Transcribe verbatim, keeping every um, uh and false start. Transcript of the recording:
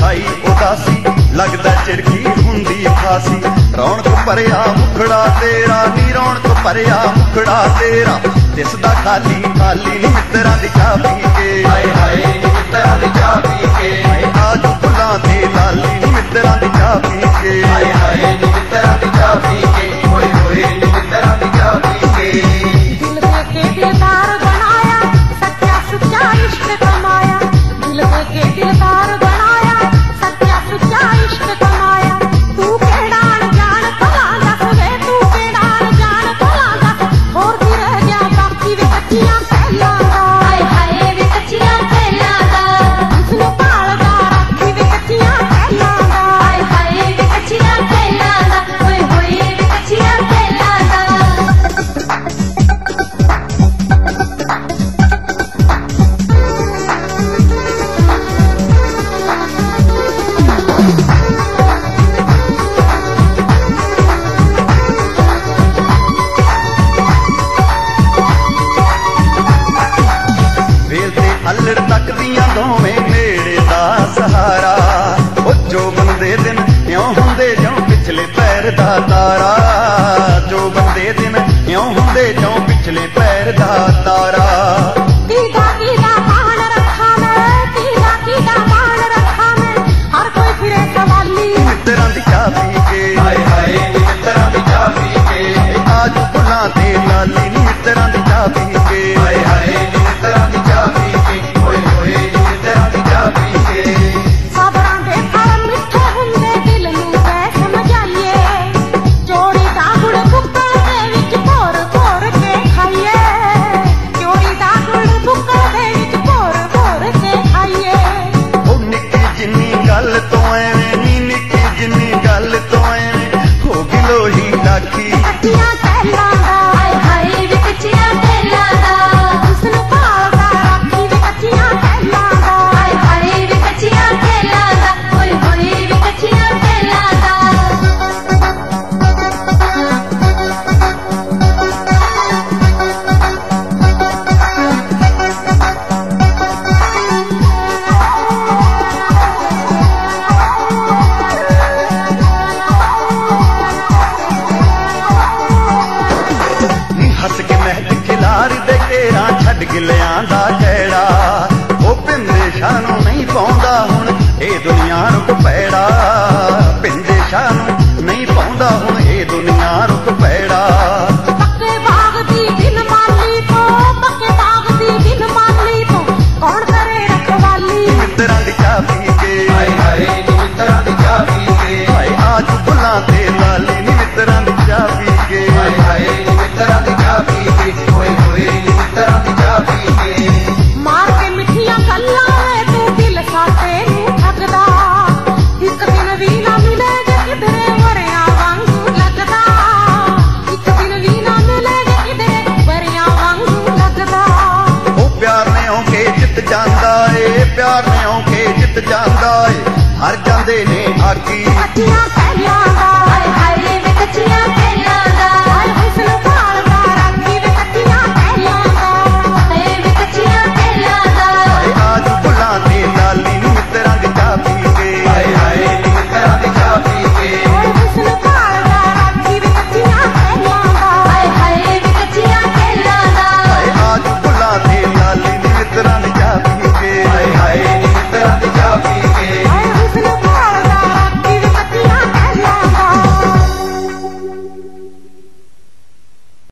आई उदासी लगदा चिरकी हुंदी फासी। रौनक भरिया मुखड़ा तेरा नी रौनक भरिया मुखड़ा तेरा दिसदा खाली खाली नी मित्तरां दी चाह पी के। हाय हाय नी मित्तरां दी चाह पी के आज फुल्लां ते लाली नी मित्तरां दी चाह पी के। हाय हाय नी मित्तरां दी चाह पी के होए होए नी मित्तरां दी चाह पी के। दिल दे के दिलदार बनाया सच्चा सुच्चा इश्क कमाया। दिल दे के दिलदार बनाया सच्चा सुच्चा इश्क कमाया। तू केड़ा अनजान भला दस वे तू केड़ा अनजान भला दस होर की रह गया बाकी वे कच्चियां पहलां दा। हाय हाय वे कच्चियां पहलां दा उसनू भालदा राखी वे कच्चियां पहलां दा। हाय हाय वे कच्चियां पहलां दा होए होए वे कच्चियां पहलां दा। वेल ते अल्लड़ तकदियां दोवें नेड़े दा सहारा। ओ जो बंदे दिन इउं हुंदे जों पिछले पैर दा तारा। जो बंदे दिन इउं हुंदे जों पिछले पैर दा तारा। कीदा कीदा मान रखा मैं कीदा कीदा मान रखा मैं हर कोई फिरे सवाली। मित्तरां दी चाह पी के हाय हाय नी मित्तरां दी चाह पी के आज फुल्लां ते लाली नी मित्तरां दी चाह पी के। हाय हाय नी मित्तरां दी चाह पी के होए होए नी मित्तरां दी चाह पी के। साबरां दे फल मिठे हुंदे दिल नूं कै समझाइए। चोरी दा गुड़ बुक्कल दे विच भोर भोर के खाइए। चोरी दा गुड़ बुक्कल दे विच भोर भोर के खाइए। ओ निक्की जिन्नी गल तो एवें नी निक्की जिन्नी गल तो एवें हो गई लोही राखी। कच्चियां पहलां दा हाय हाय वे कच्चियां पहलां दा उसनू भालदा राखी वे कच्चियां पहलां दा। हाय हाय वे कच्चियां पहलां दा होए होए वे कच्चियां पहलां दा। नी हस के महक खिलार दे घेरा छड्ड गिलियां दा खैड़ा। ओ पिंदे शाह नूं नहीं पाउंदा हुण ए दुनिया रुक पैड़ा। पिंदे शाह नूं नहीं पाउंदा हुण ए दुनिया रुक पैड़ा। पक्के बाग दी बिन माली तो पक्के बाग दी बिन माली तो कौन करे रखवाली। मित्तरां दी चाह पी के हाय हाय नी मित्तरां दी चाह पी के हाय आज फुल्लां ते लाली नी मित्तरां दी चाह पी के। हाय हाय नी मित्तरां दी चाह पी के होए होए नी मित्तरां दी चाह पी के। मार के मिठियां गल्लां वे तू दिल साथे नूं ठगदा। एक दिन भी ना मिलेगे किधरे वरियां वांगू लगदा। एक दिन भी ना मिलेगे किधरे वरियां वांगू लगदा। ओ प्यार ने औके जित जांदा ए प्यार ने औके जित जांदा।